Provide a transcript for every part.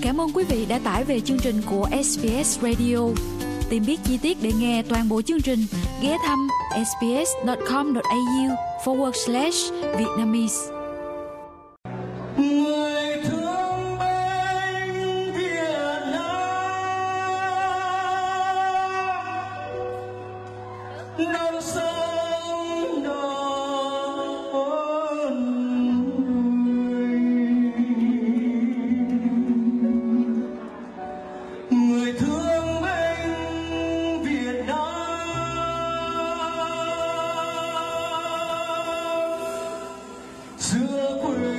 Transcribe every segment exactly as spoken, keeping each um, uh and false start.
Cảm ơn quý vị đã tải về chương trình của ét bê ét Radio. Tìm biết chi tiết để nghe toàn bộ chương trình, ghé thăm sbs.com.au forward slash Vietnamese. Người thương binh Việt Nam, non sông đón người. Người thương binh Việt Nam, xưa quê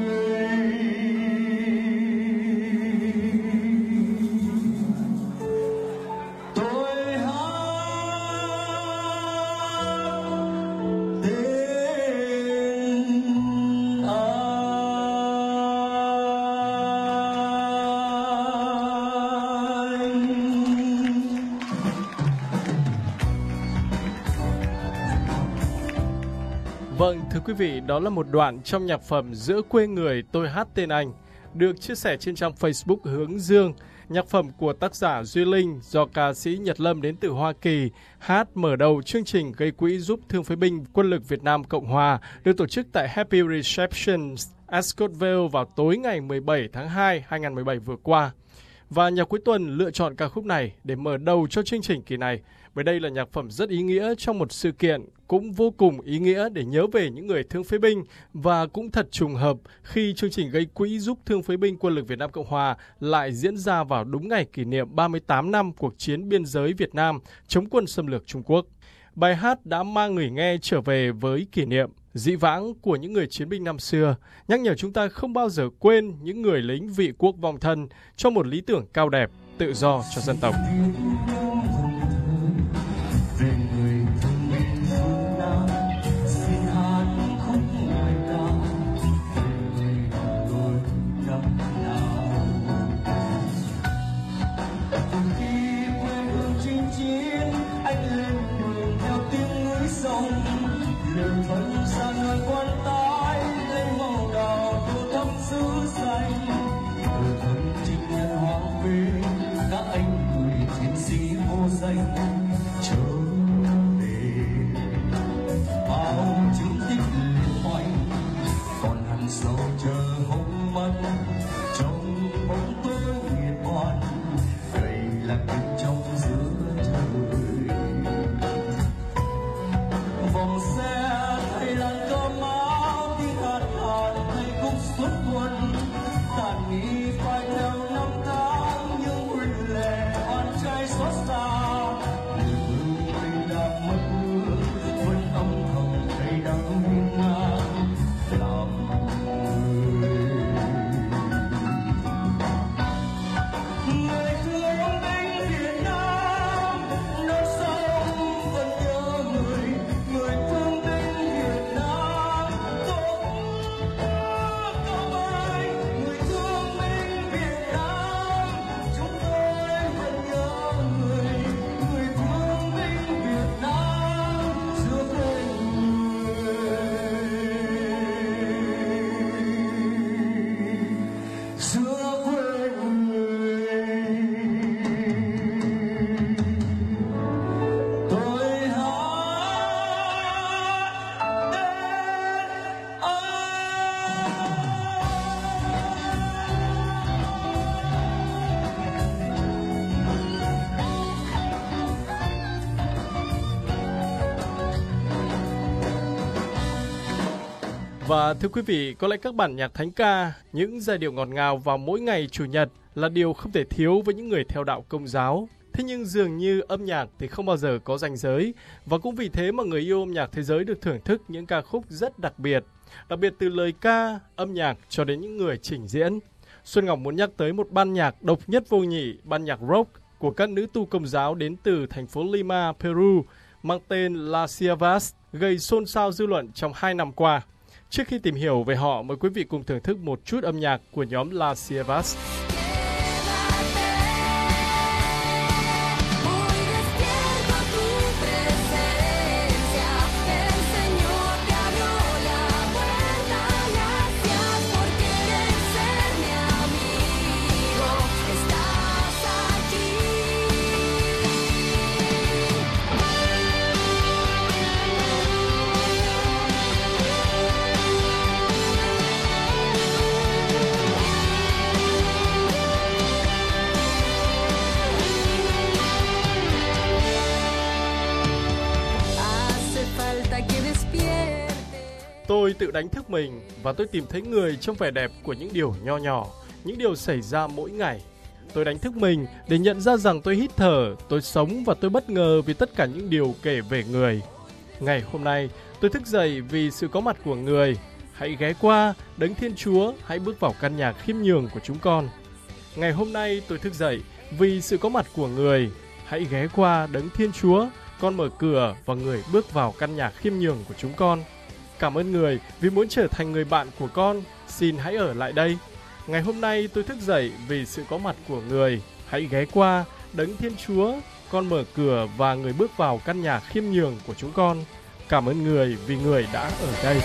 Vâng, thưa quý vị, đó là một đoạn trong nhạc phẩm Giữa quê người tôi hát tên anh, được chia sẻ trên trang Facebook Hướng Dương. Nhạc phẩm của tác giả Duy Linh do ca sĩ Nhật Lâm đến từ Hoa Kỳ hát mở đầu chương trình gây quỹ giúp thương phế binh Quân lực Việt Nam Cộng Hòa được tổ chức tại Happy Reception, Ascotville vào tối ngày mười bảy tháng hai năm hai nghìn không trăm mười bảy vừa qua. Và nhạc cuối tuần lựa chọn ca khúc này để mở đầu cho chương trình kỳ này, bởi đây là nhạc phẩm rất ý nghĩa trong một sự kiện cũng vô cùng ý nghĩa để nhớ về những người thương phế binh, và cũng thật trùng hợp khi chương trình gây quỹ giúp thương phế binh Quân lực Việt Nam Cộng Hòa lại diễn ra vào đúng ngày kỷ niệm ba mươi tám năm cuộc chiến biên giới Việt Nam chống quân xâm lược Trung Quốc. Bài hát đã mang người nghe trở về với kỷ niệm dĩ vãng của những người chiến binh năm xưa, nhắc nhở chúng ta không bao giờ quên những người lính vị quốc vong thân cho một lý tưởng cao đẹp, tự do cho dân tộc. Và thưa quý vị, có lẽ các bản nhạc thánh ca, những giai điệu ngọt ngào vào mỗi ngày Chủ nhật là điều không thể thiếu với những người theo đạo Công giáo. Thế nhưng dường như âm nhạc thì không bao giờ có ranh giới, và cũng vì thế mà người yêu âm nhạc thế giới được thưởng thức những ca khúc rất đặc biệt, đặc biệt từ lời ca, âm nhạc cho đến những người trình diễn. Xuân Ngọc muốn nhắc tới một ban nhạc độc nhất vô nhị, ban nhạc rock của các nữ tu Công giáo đến từ thành phố Lima, Peru, mang tên Las Siervas, gây xôn xao dư luận trong hai năm qua. Trước khi tìm hiểu về họ, mời quý vị cùng thưởng thức một chút âm nhạc của nhóm Las Siervas. Por tự đánh thức mình và tôi tìm thấy người trong vẻ đẹp của những điều nho nhỏ, những điều xảy ra mỗi ngày. Tôi đánh thức mình để nhận ra rằng tôi hít thở, tôi sống và tôi bất ngờ vì tất cả những điều kể về người. Ngày hôm nay, tôi thức dậy vì sự có mặt của người. Hãy ghé qua, Đấng Thiên Chúa, hãy bước vào căn nhà khiêm nhường của chúng con. Ngày hôm nay, tôi thức dậy vì sự có mặt của người. Hãy ghé qua, Đấng Thiên Chúa, con mở cửa và người bước vào căn nhà khiêm nhường của chúng con. Cảm ơn người vì muốn trở thành người bạn của con. Xin hãy ở lại đây. Ngày hôm nay tôi thức dậy vì sự có mặt của người. Hãy ghé qua, Đấng Thiên Chúa, con mở cửa và người bước vào căn nhà khiêm nhường của chúng con. Cảm ơn người vì người đã ở đây.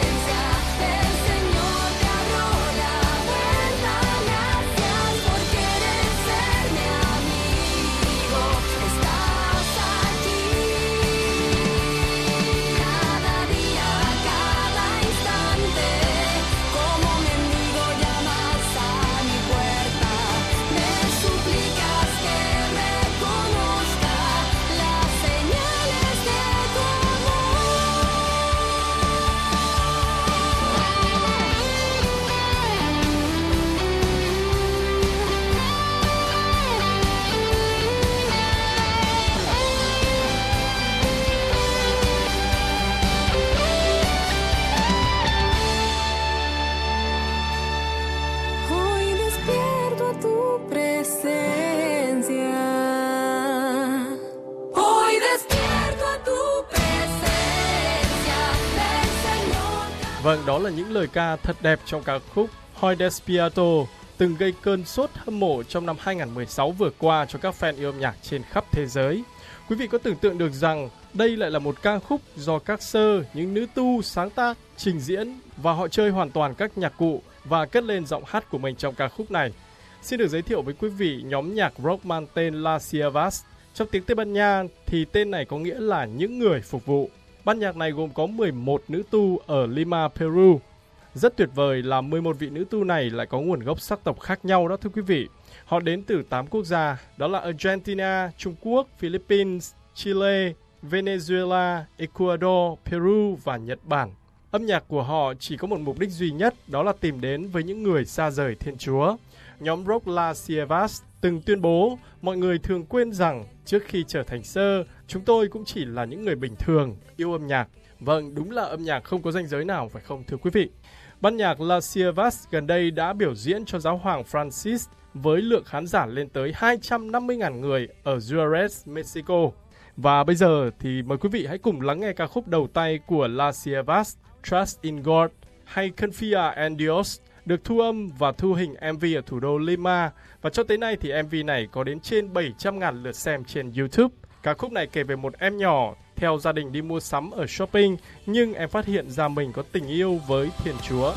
Vâng, đó là những lời ca thật đẹp trong ca khúc Hoy Despiato, từng gây cơn sốt hâm mộ trong năm hai không một sáu vừa qua cho các fan yêu âm nhạc trên khắp thế giới. Quý vị có tưởng tượng được rằng đây lại là một ca khúc do các sơ, những nữ tu sáng tác, trình diễn và họ chơi hoàn toàn các nhạc cụ và cất lên giọng hát của mình trong ca khúc này. Xin được giới thiệu với quý vị nhóm nhạc rock mang tên Las Siervas. Trong tiếng Tây Ban Nha thì tên này có nghĩa là những người phục vụ. Ban nhạc này gồm có mười một nữ tu ở Lima, Peru. Rất tuyệt vời là mười một vị nữ tu này lại có nguồn gốc sắc tộc khác nhau đó thưa quý vị. Họ đến từ tám quốc gia, đó là Argentina, Trung Quốc, Philippines, Chile, Venezuela, Ecuador, Peru và Nhật Bản. Âm nhạc của họ chỉ có một mục đích duy nhất, đó là tìm đến với những người xa rời Thiên Chúa. Nhóm rock Las Siervas từng tuyên bố, mọi người thường quên rằng trước khi trở thành sơ, chúng tôi cũng chỉ là những người bình thường, yêu âm nhạc. Vâng, đúng là âm nhạc không có ranh giới nào phải không thưa quý vị? Ban nhạc Las Siervas gần đây đã biểu diễn cho giáo hoàng Francis với lượng khán giả lên tới hai trăm năm mươi nghìn người ở Juarez, Mexico. Và bây giờ thì mời quý vị hãy cùng lắng nghe ca khúc đầu tay của Las Siervas, Trust in God hay Confía en Dios, được thu âm và thu hình em vê ở thủ đô Lima. Và cho tới nay thì em vê này có đến trên bảy trăm nghìn lượt xem trên YouTube. Ca khúc này kể về một em nhỏ theo gia đình đi mua sắm ở shopping, nhưng em phát hiện ra mình có tình yêu với Thiên Chúa.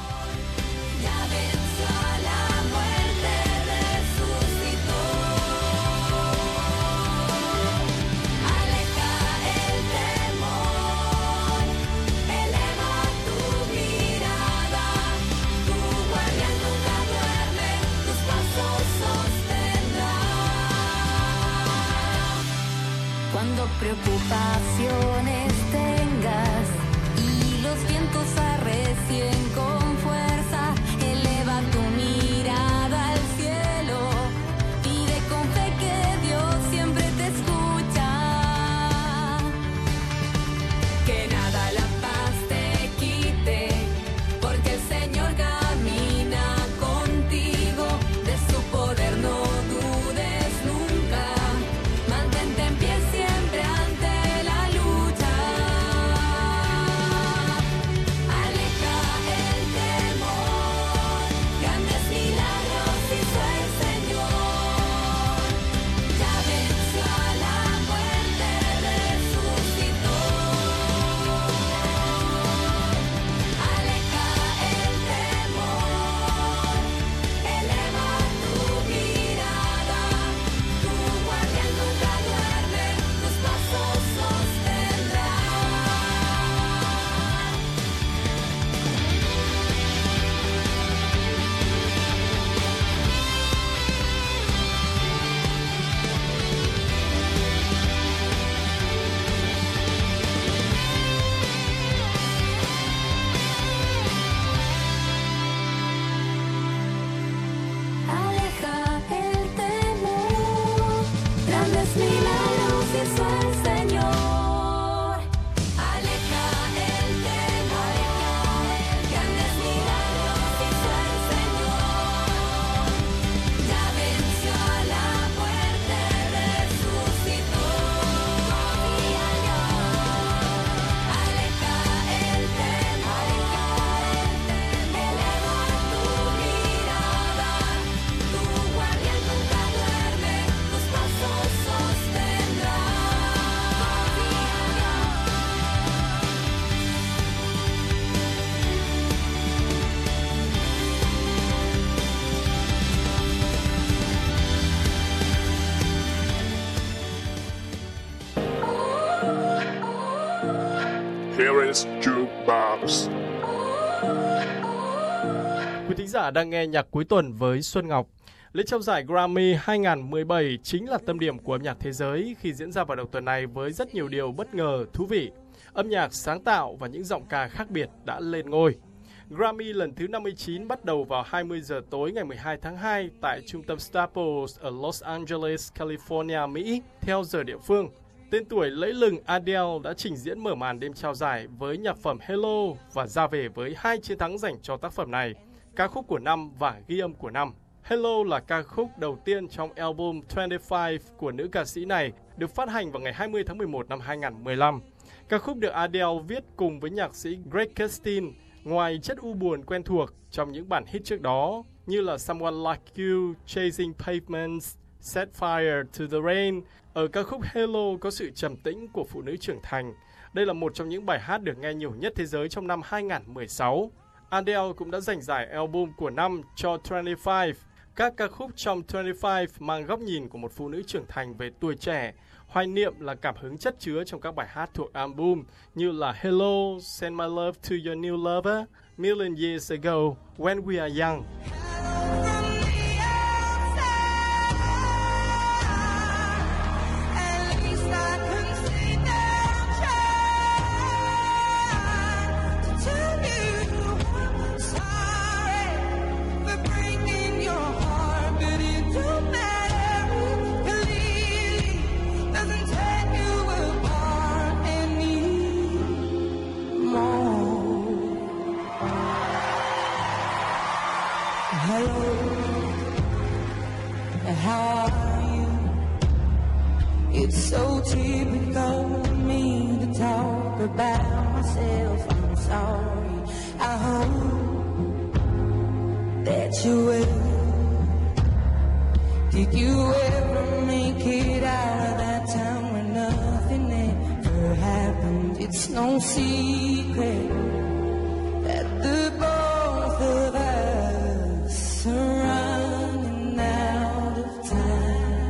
Preocupaciones tengas y los vientos arrecien con fuerza, eleva tu mirada al cielo, pide con fe que Dios siempre te escucha, que nada la paz te quite, porque el Señor camina contigo, de su poder no dudes nunca, mantente en pie siempre ante la lucha. Aleja el Mary's Jukebox. Quý thính giả đang nghe nhạc cuối tuần với Xuân Ngọc. Lễ trao giải Grammy hai không một bảy chính là tâm điểm của âm nhạc thế giới khi diễn ra vào đầu tuần này với rất nhiều điều bất ngờ, thú vị. Âm nhạc sáng tạo và những giọng ca khác biệt đã lên ngôi. Grammy lần thứ năm mươi chín bắt đầu vào hai mươi giờ tối ngày mười hai tháng hai tại trung tâm Staples ở Los Angeles, California, Mỹ, theo giờ địa phương. Tên tuổi lẫy lừng Adele đã trình diễn mở màn đêm trao giải với nhạc phẩm Hello và ra về với hai chiến thắng dành cho tác phẩm này, ca khúc của năm và ghi âm của năm. Hello là ca khúc đầu tiên trong album hai mươi lăm của nữ ca sĩ này, được phát hành vào ngày hai mươi tháng mười một năm hai không một lăm. Ca khúc được Adele viết cùng với nhạc sĩ Greg Kurstin, ngoài chất u buồn quen thuộc trong những bản hit trước đó như là Someone Like You, Chasing Pavements, Set Fire to the Rain. Ở ca khúc Hello có sự trầm tĩnh của phụ nữ trưởng thành. Đây là một trong những bài hát được nghe nhiều nhất thế giới trong năm hai không một sáu. Adele cũng đã giành giải album của năm cho hai mươi lăm. Các ca khúc trong hai mươi lăm mang góc nhìn của một phụ nữ trưởng thành về tuổi trẻ. Hoài niệm là cảm hứng chất chứa trong các bài hát thuộc album như là Hello, Send My Love to Your New Lover, Million Years Ago, When We Are Young. It's so typical of me to talk about myself. I'm sorry. I hope that you will. Did you ever make it out of that time where nothing ever happened? It's no secret that the both of us are running out of time.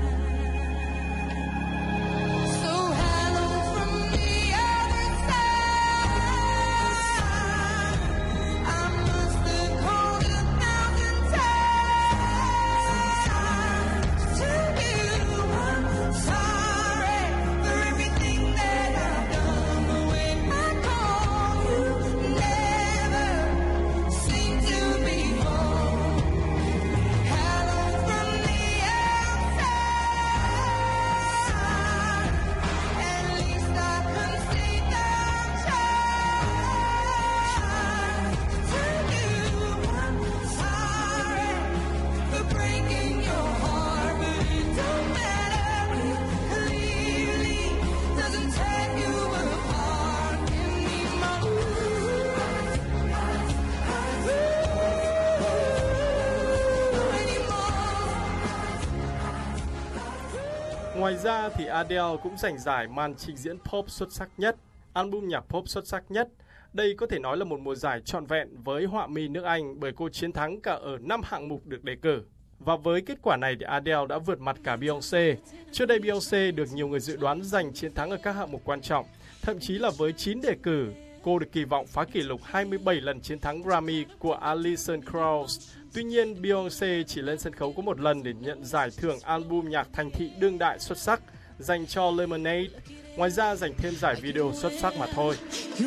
Ngoài ra thì Adele cũng giành giải màn trình diễn pop xuất sắc nhất, album nhạc pop xuất sắc nhất. Đây có thể nói là một mùa giải trọn vẹn với họa mi nước Anh bởi cô chiến thắng cả ở năm hạng mục được đề cử. Và với kết quả này thì Adele đã vượt mặt cả Beyoncé. Trước đây Beyoncé được nhiều người dự đoán giành chiến thắng ở các hạng mục quan trọng, thậm chí là với chín đề cử, cô được kỳ vọng phá kỷ lục hai mươi bảy lần chiến thắng Grammy của Alison Krauss. Tuy nhiên, Beyoncé chỉ lên sân khấu có một lần để nhận giải thưởng album nhạc thành thị đương đại xuất sắc dành cho Lemonade. Ngoài ra giành thêm giải video xuất sắc mà thôi.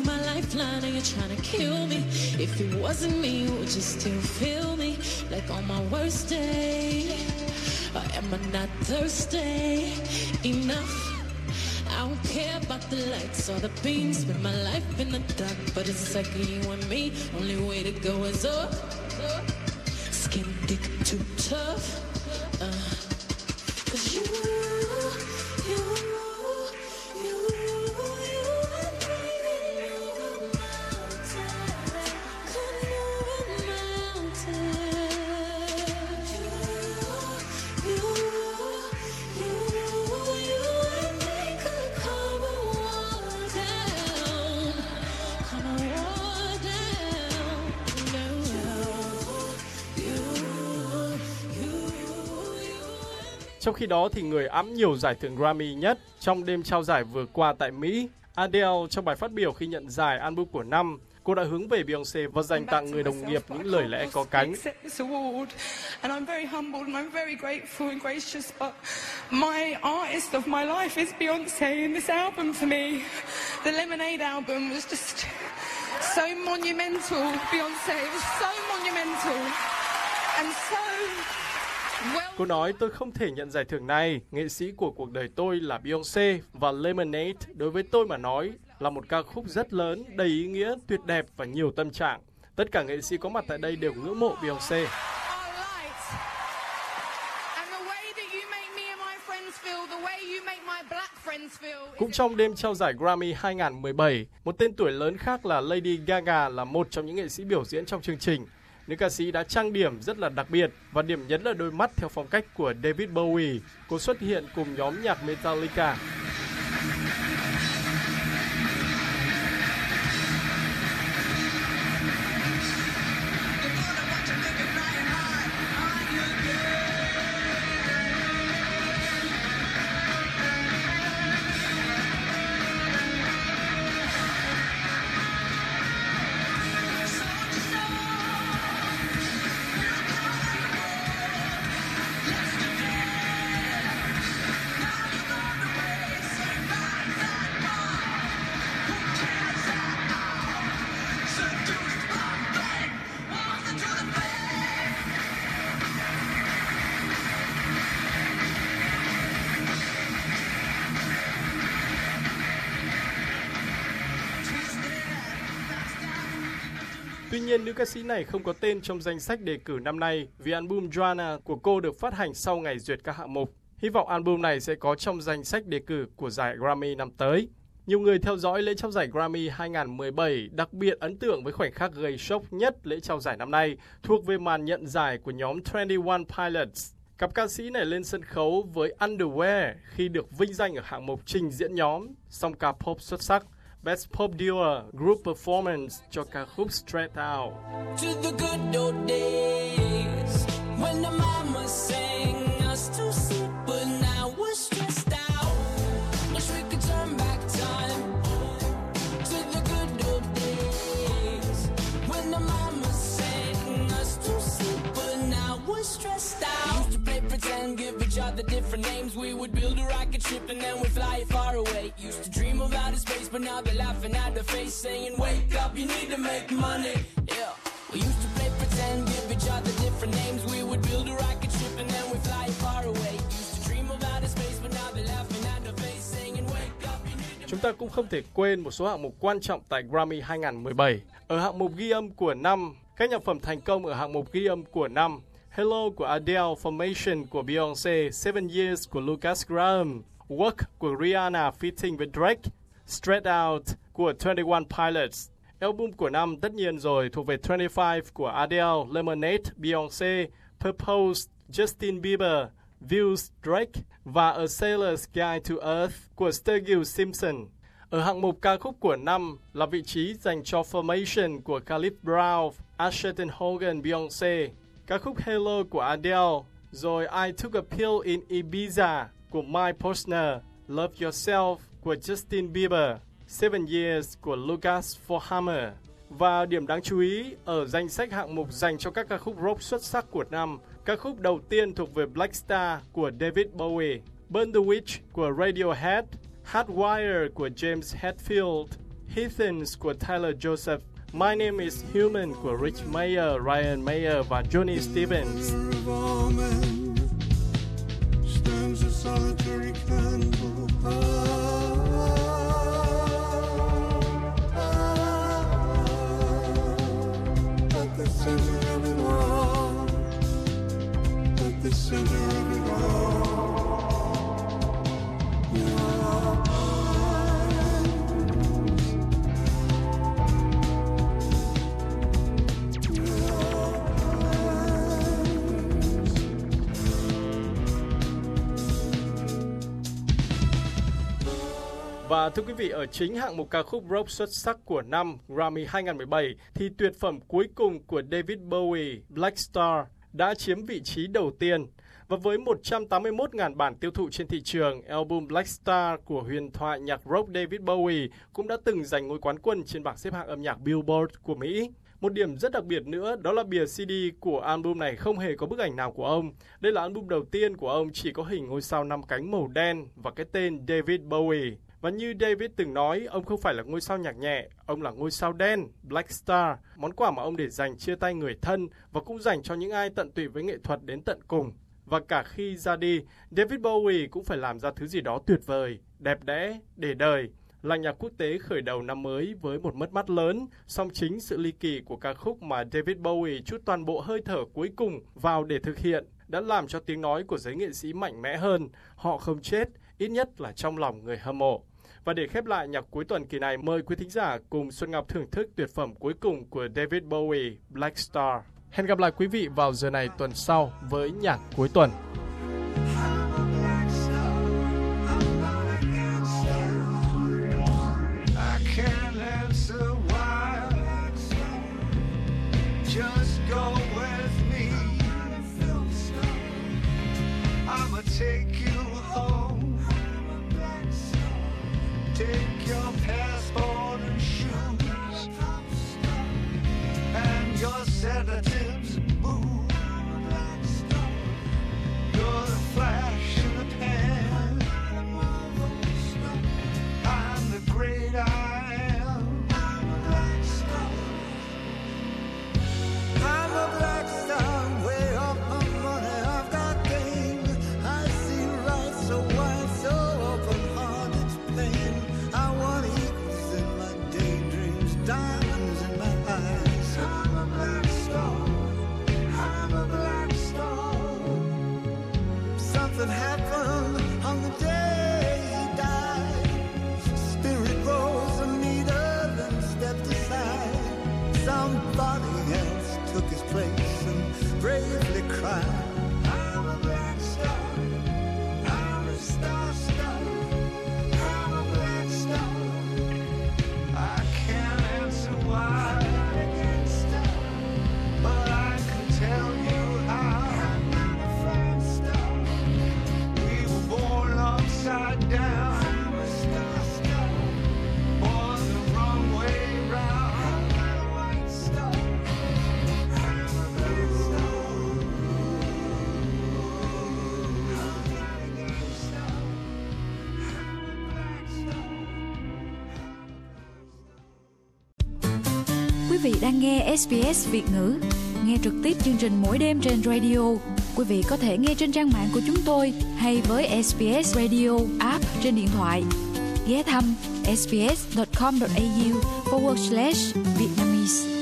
I don't care about the lights or the beams. Spend my life in the dark, but it's like you and me. Only way to go is up. Skin thick, too tough. Uh, Cause you, you, you, you and me move a mountain. Could move a mountain. You, you, you, you and me could calm a wall down. Calm a wall down. Trong khi đó thì người ẵm nhiều giải thưởng Grammy nhất trong đêm trao giải vừa qua tại Mỹ, Adele trong bài phát biểu khi nhận giải album của năm, cô đã hướng về Beyoncé và dành tặng người đồng nghiệp những lời lẽ có cánh. And I'm very humbled and I'm very grateful and gracious, but my artist of my life is Beyoncé, and this album for me, the Lemonade album, was just so monumental. Beyoncé, it was so monumental and so well. Cô nói, tôi không thể nhận giải thưởng này, nghệ sĩ của cuộc đời tôi là Beyoncé, và Lemonade đối với tôi mà nói là một ca khúc rất lớn, đầy ý nghĩa, tuyệt đẹp và nhiều tâm trạng. Tất cả nghệ sĩ có mặt tại đây đều ngưỡng mộ Beyoncé. Cũng trong đêm trao giải Grammy hai không một bảy, một tên tuổi lớn khác là Lady Gaga là một trong những nghệ sĩ biểu diễn trong chương trình. Nữ ca sĩ đã trang điểm rất là đặc biệt và điểm nhấn là đôi mắt theo phong cách của David Bowie. Cô xuất hiện cùng nhóm nhạc Metallica. Tuy nhiên, nữ ca sĩ này không có tên trong danh sách đề cử năm nay vì album Joanna của cô được phát hành sau ngày duyệt các hạng mục. Hy vọng album này sẽ có trong danh sách đề cử của giải Grammy năm tới. Nhiều người theo dõi lễ trao giải Grammy hai không một bảy đặc biệt ấn tượng với khoảnh khắc gây sốc nhất lễ trao giải năm nay, thuộc về màn nhận giải của nhóm hai mươi mốt Pilots. Cặp ca sĩ này lên sân khấu với Underwear khi được vinh danh ở hạng mục trình diễn nhóm, song ca pop xuất sắc. Best Pop Duo Group Performance cho ca khúc Straight Out. To the good old days when the mama sang us to sleep, but now we're stressed out. Wish we could turn back time to the good old days when the mama sang us to sleep, but now we're stressed out. Used to play pretend, give each other different names. We would build a rocket ship and then we'd fly it far away. Used to dream of outer space, but now they're laughing at the face, saying, wake up, you need to make money. Yeah. We used to play pretend, give each other different names. We would build a rocket ship and then we'd fly it far away. Used to dream of outer space, but now they're laughing at the face, saying, wake up, you need to. Chúng ta cũng không thể quên một số hạng mục quan trọng tại Grammy hai không một bảy. Ở hạng mục ghi âm của năm, các nhạc phẩm thành công ở hạng mục ghi âm của năm: Hello của Adele, Formation của Beyoncé, Seven Years của Lucas Graham, Work của Rihanna featuring với Drake, Straight Out của hai mươi mốt Pilots. Album của năm tất nhiên rồi thuộc về hai mươi lăm của Adele, Lemonade, Beyoncé, Purpose, Justin Bieber, Views, Drake và A Sailor's Guide to Earth của Sturgill Simpson. Ở hạng mục ca khúc của năm là vị trí dành cho Formation của Khalid Brown, Asher Hogan, Beyoncé, ca khúc Hello của Adele, rồi I Took a Pill in Ibiza của Mike Posner, Love Yourself của Justin Bieber, Seven Years của Lucas Forhammer. Và điểm đáng chú ý, ở danh sách hạng mục dành cho các ca khúc rock xuất sắc của năm, ca khúc đầu tiên thuộc về Black Star của David Bowie, Burn the Witch của Radiohead, Hardwire của James Hetfield, Heathens của Tyler Joseph, My Name is Human của Rich Mayer, Ryan Mayer và Johnny Stevens. Và thưa quý vị, ở chính hạng mục ca khúc rock xuất sắc của năm Grammy hai không một bảy thì tuyệt phẩm cuối cùng của David Bowie, Black Star, đã chiếm vị trí đầu tiên. Và với một trăm tám mươi mốt nghìn bản tiêu thụ trên thị trường, album Black Star của huyền thoại nhạc rock David Bowie cũng đã từng giành ngôi quán quân trên bảng xếp hạng âm nhạc Billboard của Mỹ. Một điểm rất đặc biệt nữa đó là bìa xê đê của album này không hề có bức ảnh nào của ông. Đây là album đầu tiên của ông chỉ có hình ngôi sao năm cánh màu đen và cái tên David Bowie. Và như David từng nói, ông không phải là ngôi sao nhạc nhẹ, ông là ngôi sao đen, Black Star, món quà mà ông để dành chia tay người thân và cũng dành cho những ai tận tụy với nghệ thuật đến tận cùng. Và cả khi ra đi, David Bowie cũng phải làm ra thứ gì đó tuyệt vời, đẹp đẽ, để đời. Làng nhạc quốc tế khởi đầu năm mới với một mất mát lớn, song chính sự ly kỳ của ca khúc mà David Bowie trút toàn bộ hơi thở cuối cùng vào để thực hiện đã làm cho tiếng nói của giới nghệ sĩ mạnh mẽ hơn. Họ không chết, ít nhất là trong lòng người hâm mộ. Và để khép lại nhạc cuối tuần kỳ này, mời quý thính giả cùng Xuân Ngọc thưởng thức tuyệt phẩm cuối cùng của David Bowie, Black Star. Hẹn gặp lại quý vị vào giờ này tuần sau với nhạc cuối tuần. Just go with me. I'ma take you home. Take your passport and shoes and your sedatives and booze. You're the flash in the pan. I'm the great I am. I'm a black star, way up my money, I've got game. I see right so wide, so open heart, it's plain. I want eagles in my daydreams, diamonds in my eyes. I'm a black star, I'm a black star. Something happened on the day he died. Spirit rose a meter, then stepped aside. Somebody else took his place and bravely cried. I'm a black star, I'm a star star, I'm a black star. I can't answer why, but I can tell you how. I'm not a fan star. We were born upside down. I'm a star star, born the wrong way round. I'm not a white star. Quý vị đang nghe ét bê ét Việt ngữ. Nghe trực tiếp chương trình mỗi đêm trên radio. Quý vị có thể nghe trên trang mạng của chúng tôi hay với ét bê ét Radio app trên điện thoại. Ghé thăm ét bê ét chấm com chấm a u forward slash Vietnamese.